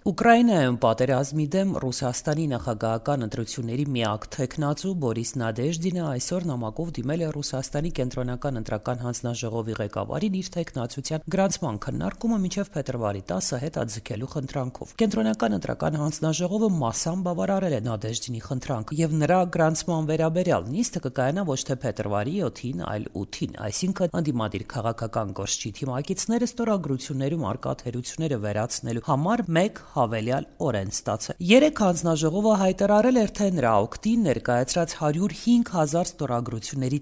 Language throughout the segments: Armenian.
Ուկրաինայում պատերազմի դեմ Ռուսաստանի նախագահական ընտրությունների միակ թեկնածու Բորիս Նադեժդինը այսօր նամակով դիմել է Ռուսաստանի կենտրոնական ընտրական հանձնաժողովի ղեկավարին իր թեկնածության գրանցման քննարկումը մինչև փետրվարի 10-ը հետաձգելու խնդրանքով։ Կենտրոնական ընտրական հանձնաժողովը մասամբ բավարարել է Նադեժդինի խնդրանքը եւ նրա գրանցման վերաբերյալ նիստը կկայանա ոչ թե փետրվարի 7-ին, այլ 8-ին, այսինքն ընդդիմադիր քաղաքական գործչի թիմակիցները ստորագրություններում արկա թերությունները վերացնելու համար մեկ հավելյալ օր են ստացել։ Երեք հանձնաժողովը հայտարարել էր, թե նրա օգտին ներկայացրած 105,000 ստորագրությունների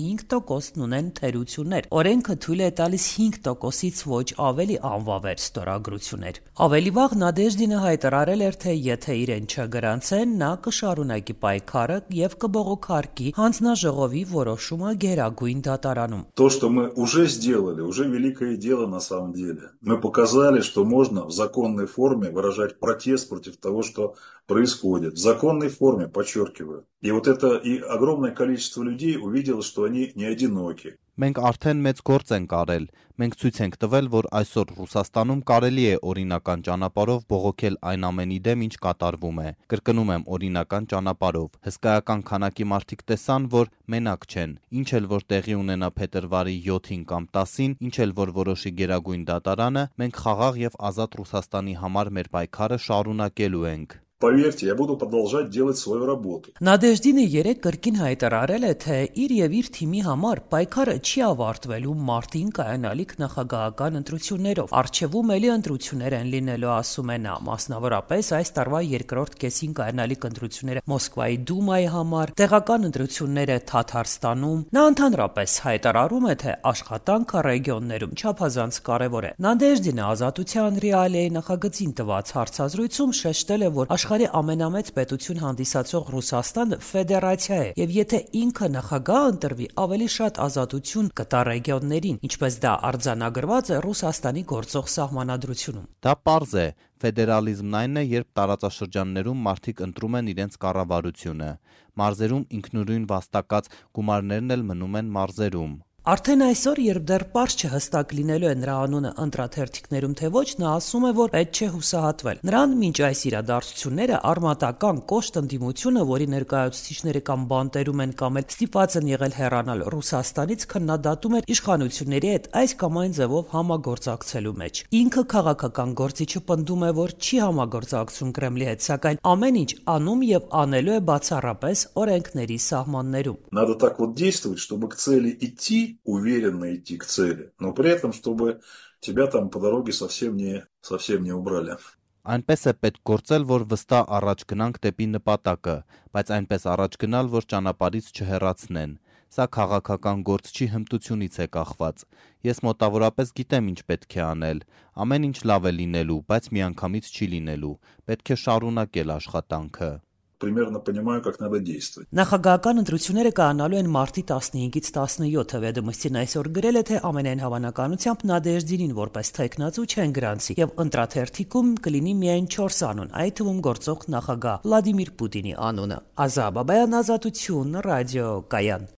15%-ն ունեն թերություններ։ Օրենքը թույլ է տալիս 5%-ից ոչ ավելի անվավեր ստորագրություններ։ Ավելի վաղ Նադեժդինը հայտարարել էր, թե եթե իրեն չգրանցեն, նա կշարունակի պայքարը եւ կբողոքարկի հանձնաժողովի որոշումը Գերագույն դատարանում։ То, что мы уже сделали, уже великое дело на самом деле. Мы показали, что можно в законной форме выражать протест против того, что происходит. В законной форме, подчеркиваю. И вот это и огромное количество людей увидело, что они не одиноки. Մենք արդեն մեծ գործ ենք արել։ Մենք ցույց ենք տվել, որ այսօր Ռուսաստանում կարելի է օրինական ճանապարհով բողոքել այն ամենի դեմ, ինչ կատարվում է։ Կրկնում եմ, օրինական ճանապարհով։ Հսկայական քանակի մարդիկ տեսան, որ մենակ չեն։ Ինչ էլ որ տեղի ունենա փետրվարի 7-ին կամ 10-ին, ինչ էլ որ որոշի Գերագույն դատարանը, մենք խաղաղ եւ ազատ Ռուսաստանի համար մեր պայքարը շարունակելու ենք։ Поверьте, я буду продолжать делать свою работу. Նադեժդինը երեք կրկին հայտարարել է, թե իր եւ իր թիմի համար պայքարը չի ավարտվելու մարտին կայանալիք նախագահական ընտրություններով։ Արչեվում էլի ընտրություններ են լինելու, ասում է նա, մասնավորապես այս տարվա երկրորդ կեսին կայանալիք ընտրությունները Մոսկվայի Դումայի համար, տեղական ընտրությունները Թաթարստանում։ Նա ընդհանրապես հայտարարում է, թե աշխատանքը ռեգիոններում չափազանց կարևոր է։ Նադեժդինը Ազատության ռեալիայի նախագծին տված հարցազրույցում շեշտել է, որ աշխարհի ամենամեծ պետություն հանդիսացող Ռուսաստանը ֆեդերացիա է, եւ եթե ինքը նախագահ ընտրվի, ավելի շատ ազատություն կտա ռեգիոններին, ինչպես դա արձանագրված է Ռուսաստանի գործող սահմանադրությունում։ Դա պարզ է, ֆեդերալիզմն այն է, երբ տարածաշրջաններում մարդիկ ընտրում են իրենց կառավարությունը։ Մարզերում ինքնուրույն վաստակած գումարներն էլ մնում են մարզերում։ Արդեն այսօր, երբ դեռ պարզ չհստակ լինելու է նրա անունը ընտրաթերթիկներում թե ոչ, նա ասում է, որ պետք չէ հուսահատվել։ Նրան մինչ այս իրադարձությունները արմատական կոշտ ընդդիմությունը, որի ներկայացուցիչները կամ բանտերում են կամ էլ ստիպված են եղել հեռանալ Ռուսաստանից, քննադատում էր իշխանությունների հետ այս կամ այն ձևով համագործակցելու մեջ։ Ինքը քաղաքական գործիչը պնդում է, որ չի համագործակցում Կրեմլի հետ, սակայն ամեն ինչ անում եւ անելու է բացառապես օրենքների սահմաններում։ Надо так вот действовать, чтобы к цели идти, уверенно идти к цели, но при этом, чтобы тебя там по дороге совсем не убрали. Այնպես է պետք գործել, որ վստահ առաջ գնանք դեպի նպատակը, բայց այնպես առաջ գնալ, որ ճանապարհից չհեռացնեն։ Սա քաղաքական գործչի հմտությունից է կախված։ Ես մոտավորապես գիտեմ ինչ պետք է անել։ Ամեն ինչ լավ է լինելու, բայց միանգամից չի լինելու։ Պետք է շարունակել աշխատանքը։ Примерно понимаю, как надо действовать. Նախագահական ընտրությունները կայանալու են մարտի 15-ից 17-ը։ Վեդոմստին այսօր գրել է, թե ամենայն հավանականությամբ Նադեժդինին որպես թեկնածու չեն գրանցի եւ ընտրաթերթիկում կլինի միայն 4 անուն, այդ թվում գործող նախագահ Վլադիմիր Պուտինի անունը։ Ազա Բաբայան, Ազատություն, ռադիո Կայան։